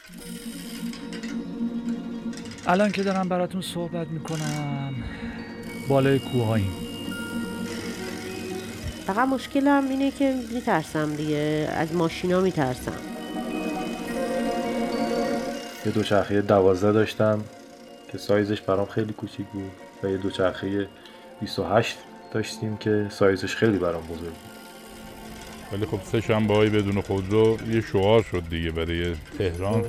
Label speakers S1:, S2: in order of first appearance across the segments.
S1: الان که دارم براتون صحبت میکنم بالای کوهاییم.
S2: فقط مشکلم اینه که میترسم دیگه، از ماشینا میترسم.
S3: یه دوچرخه 12 داشتم که سایزش برام خیلی کوچیک بود و یه دوچرخه 28 داشتیم که سایزش خیلی برام بزرگ بود.
S4: ولی خب سه شنبه‌های بدون خودرو یه شعار شد دیگه برای تهران.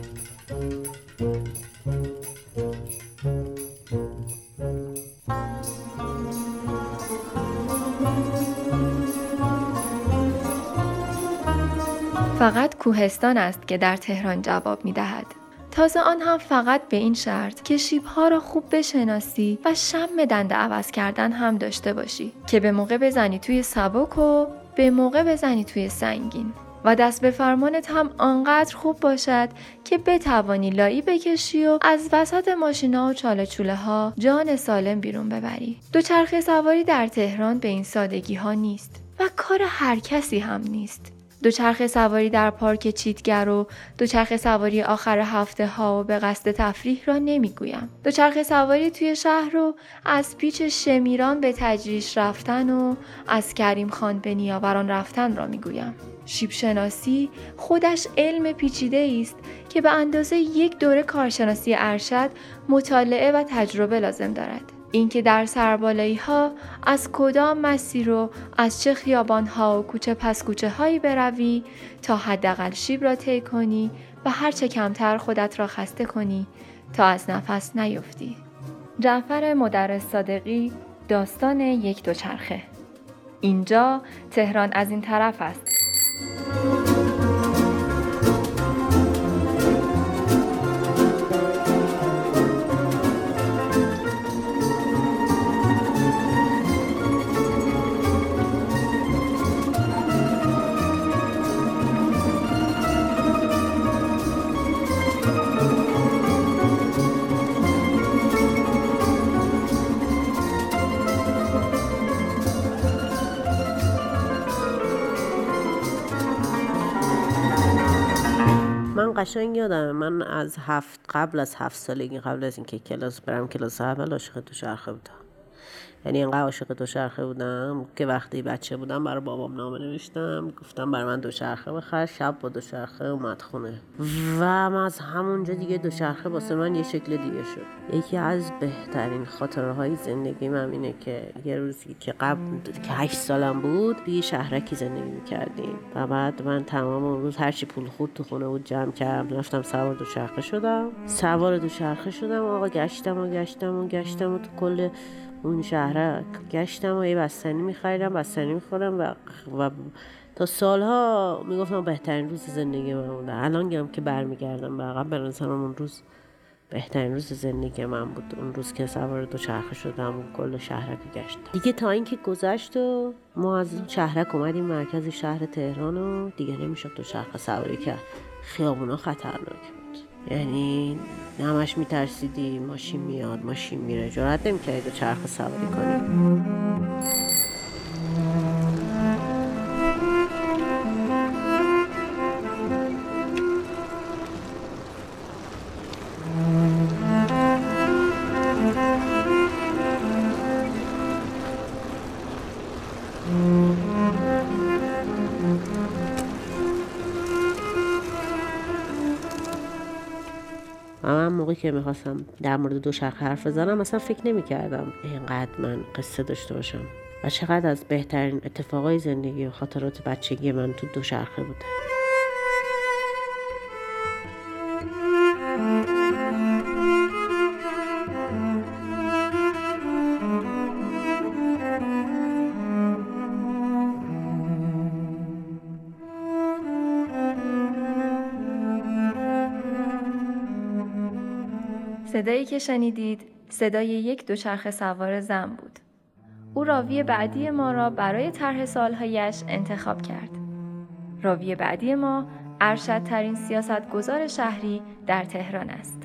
S5: فقط کوهستان است که در تهران جواب می دهد. تازه آن هم فقط به این شرط که شیب‌ها را خوب بشناسی و شم دنده عوض کردن هم داشته باشی که به موقع بزنی توی سبک و به موقع بزنی توی سنگین و دست به فرمانت هم آنقدر خوب باشد که بتوانی لایی بکشی و از وسط ماشینا و چاله چوله ها جان سالم بیرون ببری. دوچرخه سواری در تهران به این سادگی ها نیست و کار هر کسی هم نیست. دوچرخه سواری در پارک چیتگر و دوچرخه سواری آخر هفته ها و به قصد تفریح را نمیگویم. دوچرخه سواری توی شهر رو از پیچ شمیران به تجریش رفتن و از کریم خان به نیاوران رفتن را میگویم. شیب شناسی خودش علم پیچیده است که به اندازه یک دوره کارشناسی ارشد مطالعه و تجربه لازم دارد. اینکه در سربالایی ها از کدام مسیر و از چه خیابان ها و کوچه پس کوچه هایی بروی تا حداقل شیب را طی کنی و هر چه کمتر خودت را خسته کنی تا از نفس نیفتی. جعفر مدرس صادقی، داستان یک دوچرخه. اینجا تهران از این طرف است.
S2: من قشنگ یادم، من از قبل از 7 سالگی، قبل از اینکه برم کلاس اول عاشق دوچرخه بودم. یعنی انقدر عاشق دوچرخه بودم که وقتی بچه بودم برای بابام نامه نوشتم، گفتم برای من دوچرخه بخر. شب با دوچرخه اومد خونه و من از همونجا دیگه دوچرخه واسه من یه شکل دیگه شد. یکی از بهترین خاطره های زندگی من اینه که یه روزی که که 8 سالم بود توی شهرکی زندگی میکردیم و بعد من تمام اون روز هرچی پول خورد تو خونه بود جمع کردم، رفتم سوار دوچرخه شدم. آقا گشتم و تو کل اون شهر گشتم و یه بستنی میخریدم، بستنی میخورم و تا سالها میگفتم بهترین روز زندگی من بوده. الان هم که برمیگردم به عقب برنسانم اون روز بهترین روز زندگی من بود، اون روز که سوار دوچرخه شدم و کل شهرک گشتم دیگه. تا اینکه گذشت و ما از شهرک اومدیم مرکز شهر تهران و دیگه نمیشد دوچرخه سواری کرد. خیابونا خطرناک بود، یعنی همش میترسیدی ماشین میاد ماشین میره، جرئت نمیکردی دوچرخه سواری کنی. من موقعی که میخواستم در مورد دوچرخه حرف بزنم اصلا فکر نمیکردم اینقدر من قصه داشته باشم و چقدر از بهترین اتفاقای زندگی و خاطرات بچگی من تو دوچرخه بوده.
S5: صدایی که شنیدید صدای یک دوچرخه سوار زن بود. او راوی بعدی ما را برای طرح سوالهایش انتخاب کرد. راوی بعدی ما ارشدترین سیاستگزار شهری در تهران است.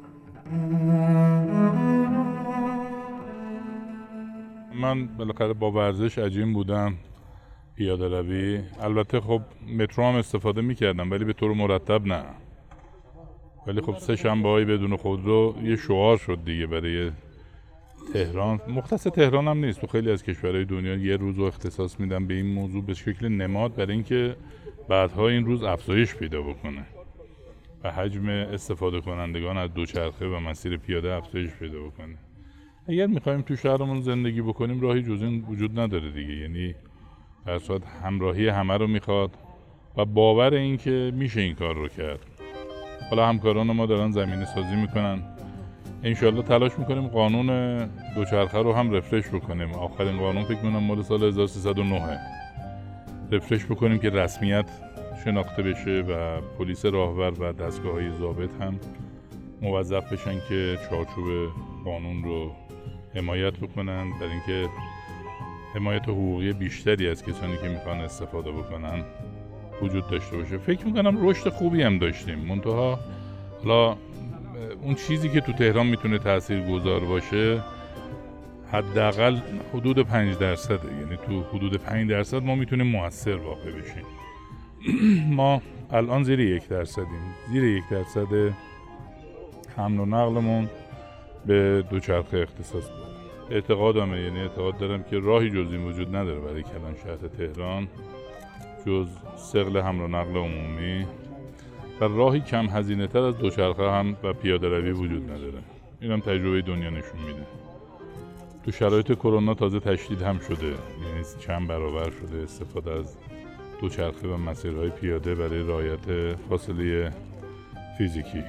S4: من بالاخره با ورزش عجین بودم، پیاده روی. البته خب مترو هم استفاده میکردم ولی به طور مرتب نه. ولی خب سه شنبه‌های بدون خودرو یه شعار شد دیگه برای تهران. مختص تهران هم نیست، تو خیلی از کشورهای دنیا یه روز رو اختصاص میدن به این موضوع به شکل نماد، برای اینکه بعدها این روز افزایش پیدا بکنه و حجم استفاده کنندگان از دوچرخه و مسیر پیاده افزایش پیدا بکنه. اگر میخوایم تو شهرمون زندگی بکنیم راهی جز این وجود نداره دیگه، یعنی در صورت همراهی همه رو میخواد و باور این که میشه این کار رو کرد. حالا همکاران ما دارن زمینه سازی میکنن، انشالله تلاش میکنیم قانون دوچرخه رو هم رفرش بکنیم. آخرین قانون فکر میکنم مال سال 1309 رفرش بکنیم که رسمیت شناخته بشه و پلیس راهور و دستگاه‌های ضابط هم موظف بشن که چارچوب قانون رو حمایت بکنن، برای اینکه حمایت حقوقی بیشتری از کسانی که میخوان استفاده بکنن وجود داشته باشه. فکر میکنم رشد خوبی هم داشتیم، منتها حالا اون چیزی که تو تهران میتونه تاثیرگذار باشه حداقل حدود 5%، یعنی تو حدود 5% ما میتونیم مؤثر واقع بشیم. ما الان زیر 1%، زیر 1% حمل و نقلمون به دوچرخه اختصاص داره. اعتقادمه، یعنی اعتقاد دارم که راهی جز این وجود نداره برای کلان شهر تهران جز صقل حمل و نقل عمومی و راهی کم هزینه تر از دوچرخه هم و پیاده روی وجود نداره. این هم تجربه دنیا نشون میده. تو شرایط کرونا تازه تشدید هم شده، یعنی چند برابر شده استفاده از دوچرخه و مسیرهای پیاده برای رعایت فاصله فیزیکی.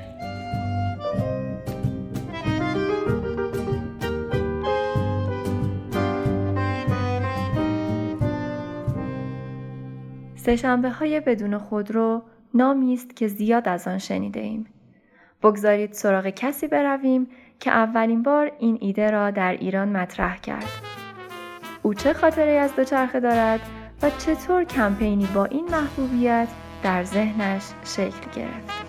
S5: سه‌شنبه‌های بدون خودرو نامی است که زیاد از آن شنیده ایم. بگذارید سراغ کسی برویم که اولین بار این ایده را در ایران مطرح کرد. او چه خاطری از دوچرخه دارد و چطور کمپینی با این محبوبیت در ذهنش شکل گرفت؟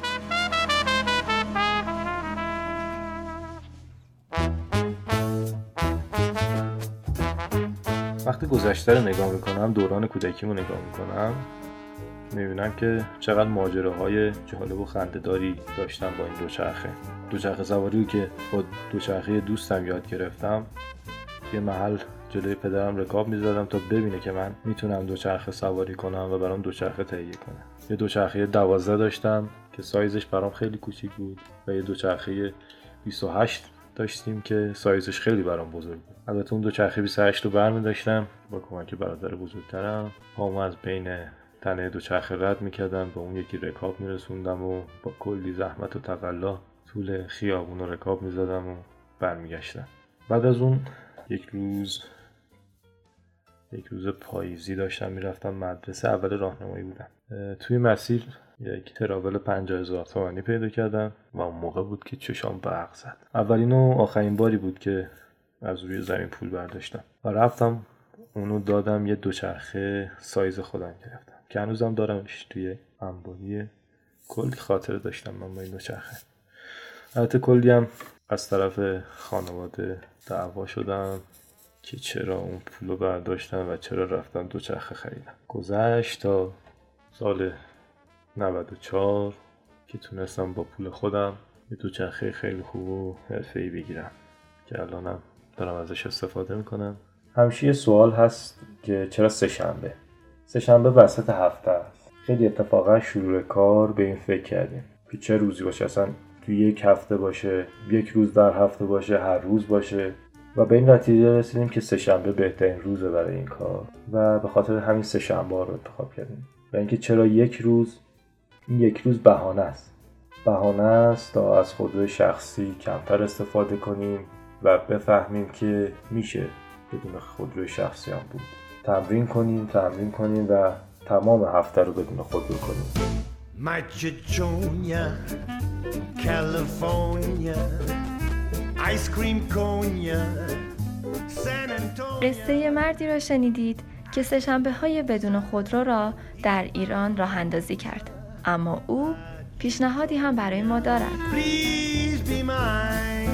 S3: وقتی گذشته رو نگاه میکنم، دوران کودکیمو نگاه میکنم، میبینم که چقدر ماجراهای جالب و خنده‌داری داشتم با این دوچرخه سواری که با دوچرخه دوستم یاد گرفتم. یه محل جلوی پدرم رکاب میزدم تا ببینه که من میتونم دوچرخه سواری کنم و برام دوچرخه تهیه کنه. یه دوچرخه 12 داشتم که سایزش برام خیلی کوچیک بود و یه دوچرخه 28 داشتیم که سایزش خیلی برام بزرگ بود. البته اون دوچرخه 28 رو برمی داشتم با کمک برادر بزرگترم، پامو از بین تنه دوچرخه رد میکردم، به اون یکی رکاب میرسوندم و با کلی زحمت و تقلا طول خیابون رو رکاب میزدم و برمیگشتم. بعد از اون یک روز پاییزی داشتم میرفتم مدرسه، اول راهنمایی بودم. توی مسیر یک تراول 50,000 تومانی پیدا کردم و اون موقع بود که چشام برق زد. اولین و آخرین باری بود که از روی زمین پول برداشتم و رفتم اونو دادم یه دوچرخه سایز خودم گرفتم که هنوزم دارمش توی انباری. کلی خاطره داشتم من با این دوچرخه. البته کلی هم از طرف خانواده دعوا شدم که چرا اون پولو برداشتم و چرا رفتم دوچرخه خریدم. گذشت تا سال 94 که تونستم با پول خودم یه دوچرخه خیلی خوب و حرفه‌ای بگیرم که الانم دارم ازش استفاده میکنم. همیشه یه سوال هست که چرا سه‌شنبه وسط هفته است. خیلی اتفاقا شروع کار به این فکر کردیم که چه روزی باشه، اصلا توی یک هفته باشه، یک روز در هفته باشه، هر روز باشه و به این نتیجه رسیدیم که سه‌شنبه بهترین روزه برای این کار و به خاطر همین سه‌شنبه رو انتخاب کردیم. و اینکه چرا یک روز بهانه است تا از خودروی شخصی کمتر استفاده کنیم و بفهمیم که میشه بدون خودروی شخصی هم بود. تمرین کنیم و تمام هفته رو بدون خودرو کنیم.
S6: Macedonia, California, ice cream cone, San Antonio.
S5: قصه مردی را شنیدید که سه‌شنبه‌های بدون خودرو را در ایران راه اندازی کرد، اما او پیشنهادی هم برای ما دارد.
S6: Please be mine.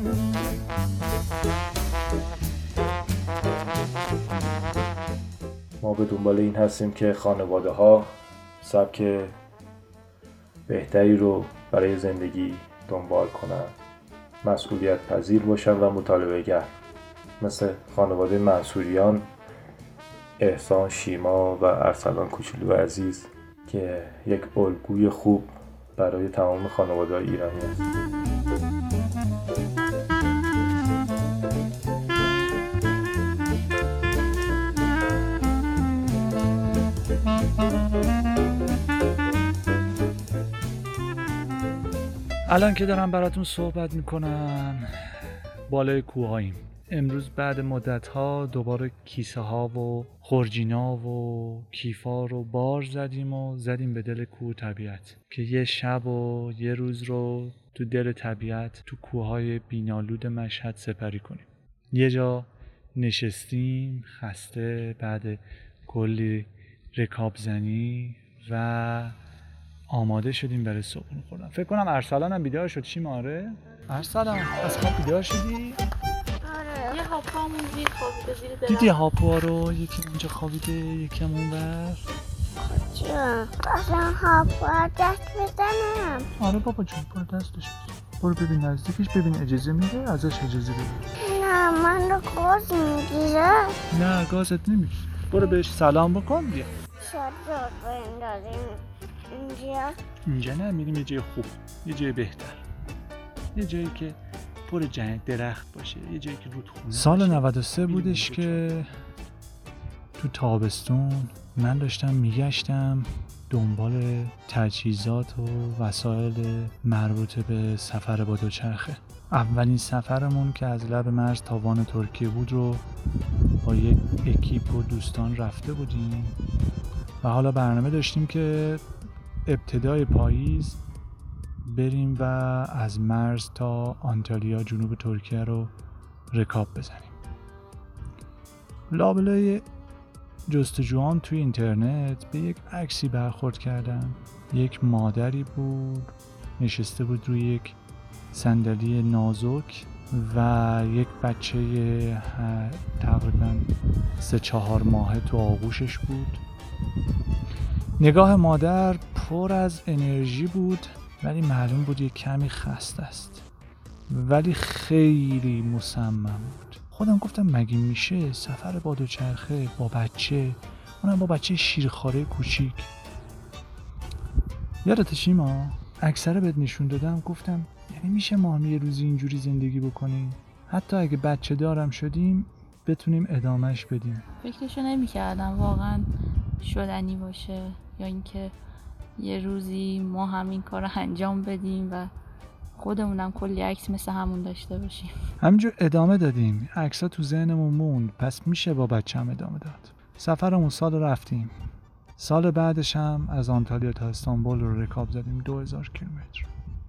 S3: ما به دنبال این هستیم که خانواده ها سبک بهتری رو برای زندگی دنبال کنن، مسئولیت پذیر باشن و مطالبه گر، مثل خانواده منصوریان، احسان، شیما و ارسلان کوچولو عزیز که یک الگوی خوب برای تمام خانواده‌های ایرانی است.
S1: الان که دارم براتون صحبت میکنم بالای کوهاییم. امروز بعد مدت‌ها دوباره کیسه ها و خورجینا و کیفا رو بار زدیم و زدیم به دل کوه طبیعت که یه شب و یه روز رو تو دل طبیعت تو کوههای بینالود مشهد سپری کنیم. یه جا نشستیم خسته بعد کلی رکاب زنی و آماده شدیم برای صبحونه خوردن. فکر کنم ارسلان هم بیدار شد. چی ماره؟ ارسلان از خواب بیدار شدی؟
S7: یه هاپامون زیر خوابیده زیر درم.
S1: دیدی هاپا رو؟ یکی اینجا خوابیده یکم اونور.
S8: جون اصلا هاپا دست بزنم.
S1: آره بابا جون برو دستش بزن. برو ببین نزدیکش ببین اجازه میده ازش اجازه بگیر.
S8: نه من رو گاز میگیره.
S1: نه گازت نمیگیره. برو بهش سلام بکن بیا.
S8: شاید زود بندازیم
S1: اینجا نه میریم یه جای خوب، یه جای بهتر، یه جایی که پر درخت باشه، یه جایی که رودخونه. سال 93 بودش که تو تابستون من داشتم میگشتم دنبال تجهیزات و وسایل مربوط به سفر با دوچرخه. اولین سفرمون که از لب مرز تاوان ترکیه بود رو با یک اکیپ و دوستان رفته بودیم و حالا برنامه داشتیم که ابتدای پاییز بریم و از مرز تا آنتالیا جنوب ترکیه رو رکاب بزنیم. لابلای جستجوام توی اینترنت به یک عکسی برخورد کردم. یک مادری بود نشسته بود روی یک صندلی نازک و یک بچه تقریبا 3-4 ماهه تو آغوشش بود. نگاه مادر پر از انرژی بود ولی معلوم بود یک کمی خسته است، ولی خیلی مصمم بود. خودم گفتم مگه میشه سفر با دوچرخه با بچه، اونم با بچه شیرخواره کوچیک. یادت شیما اکثر بهت نشون دادم گفتم یعنی میشه ما هم یه روزی اینجوری زندگی بکنیم حتی اگه بچه دارم شدیم بتونیم ادامهش بدیم.
S7: فکرشو نمی‌کردم واقعا شدنی باشه یا اینکه یه روزی ما هم این کار رو انجام بدیم و خودمونم کلی عکس مثل همون داشته باشیم.
S1: همینجور ادامه دادیم. عکس‌ها تو ذهنمون موند. پس میشه با بچه‌م ادامه داد. سفرمون سال رفتیم. سال بعدش هم از آنتالیا تا استانبول رو رکاب زدیم 2000 کیلومتر.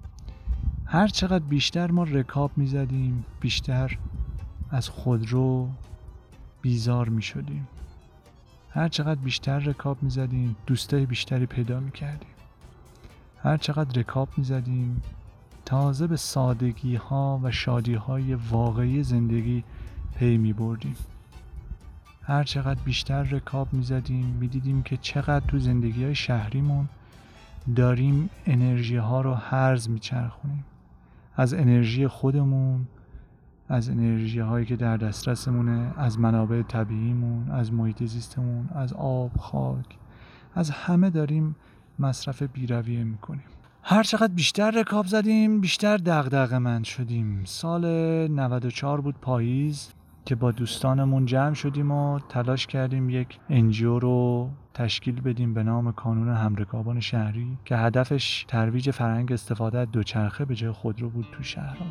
S1: هر چقدر بیشتر ما رکاب میزدیم بیشتر از خودرو بیزار میشدیم. هر چقدر بیشتر رکاب میزدیم دوستای بیشتری پیدا میکردیم. هر چقدر رکاب میزدیم تازه به سادگی ها و شادی های واقعی زندگی پی میبردیم. هر چقدر بیشتر رکاب میزدیم میدیدیم که چقدر تو زندگی های شهریمون داریم انرژی ها رو هرز میچرخونیم. از انرژی خودمون، از انرژی هایی که در دسترسمونه، از منابع طبیعیمون، از محیط زیستمون، از آب، خاک، از همه داریم مصرف بی‌رویه میکنیم. هر چقدر بیشتر رکاب زدیم بیشتر دغدغه‌مند شدیم. سال 94 بود پاییز که با دوستانمون جمع شدیم و تلاش کردیم یک NGO رو تشکیل بدیم به نام کانون همرکابان شهری که هدفش ترویج فرهنگ استفاده از دوچرخه به جای خودرو بود تو شهرها.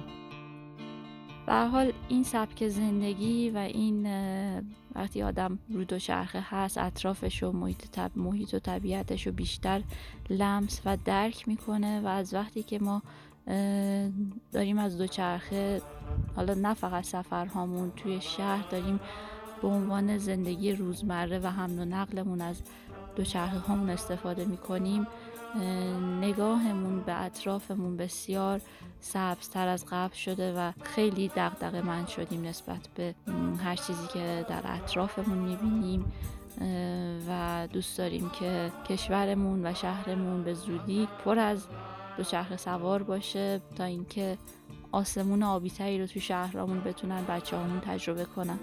S7: به هر حال این سبک زندگی و این وقتی آدم رو دوچرخه هست اطرافش و محیط و طبیعتش رو بیشتر لمس و درک میکنه و از وقتی که ما داریم از دوچرخه حالا نه فقط سفرهامون توی شهر داریم به عنوان زندگی روزمره و حمل و نقلمون از دوچرخه هامون استفاده میکنیم نگاهمون به اطرافمون بسیار سبزتر از قبل شده و خیلی دغدغه‌مند شدیم نسبت به هر چیزی که در اطرافمون میبینیم و دوست داریم که کشورمون و شهرمون به زودی پر از دوچرخه سوار باشه تا اینکه آسمون آبی‌تری رو تو شهرامون بتونن بچه‌هامون تجربه کنن.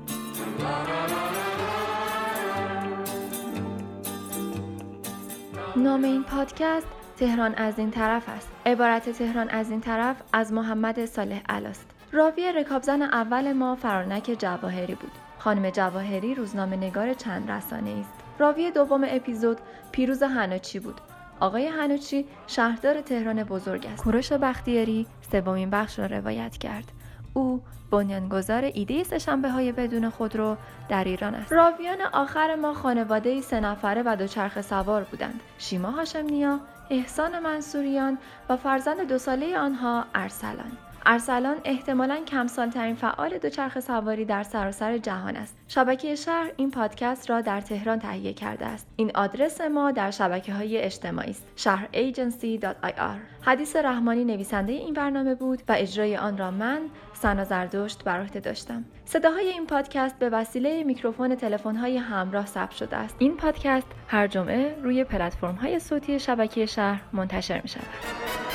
S5: نام این پادکست تهران از این طرف است. عبارت تهران از این طرف از محمد صالح علاست. راوی رکابزن اول ما فرانک جواهری بود. خانم جواهری روزنامه‌نگار چند رسانه‌ای است. راوی دوم اپیزود پیروز حناچی بود. آقای حناچی شهردار تهران بزرگ است. کوروش بختیاری سومین بخش را روایت کرد. او بنیانگذار ایده سه‌شنبه‌های بدون خودرو در ایران است. راویان آخر ما خانواده‌ای 3 نفره و دوچرخه سوار بودند. شیما هاشم‌نیا، احسان منصوریان و فرزند 2 ساله آنها ارسلان. ارسلان احتمالاً کمسال‌ترین فعال دوچرخه سواری در سراسر جهان است. شبکه شهر این پادکست را در تهران تهیه کرده است. این آدرس ما در شبکه‌های اجتماعی است: shahragency.ir. حدیث رحمانی نویسنده این برنامه بود و اجرای آن را من، سنا زردشت، بر عهده داشتم. صداهای این پادکست به وسیله میکروفون تلفن‌های همراه ثبت شده است. این پادکست هر جمعه روی پلتفرم‌های صوتی شبکه شهر منتشر می‌شود.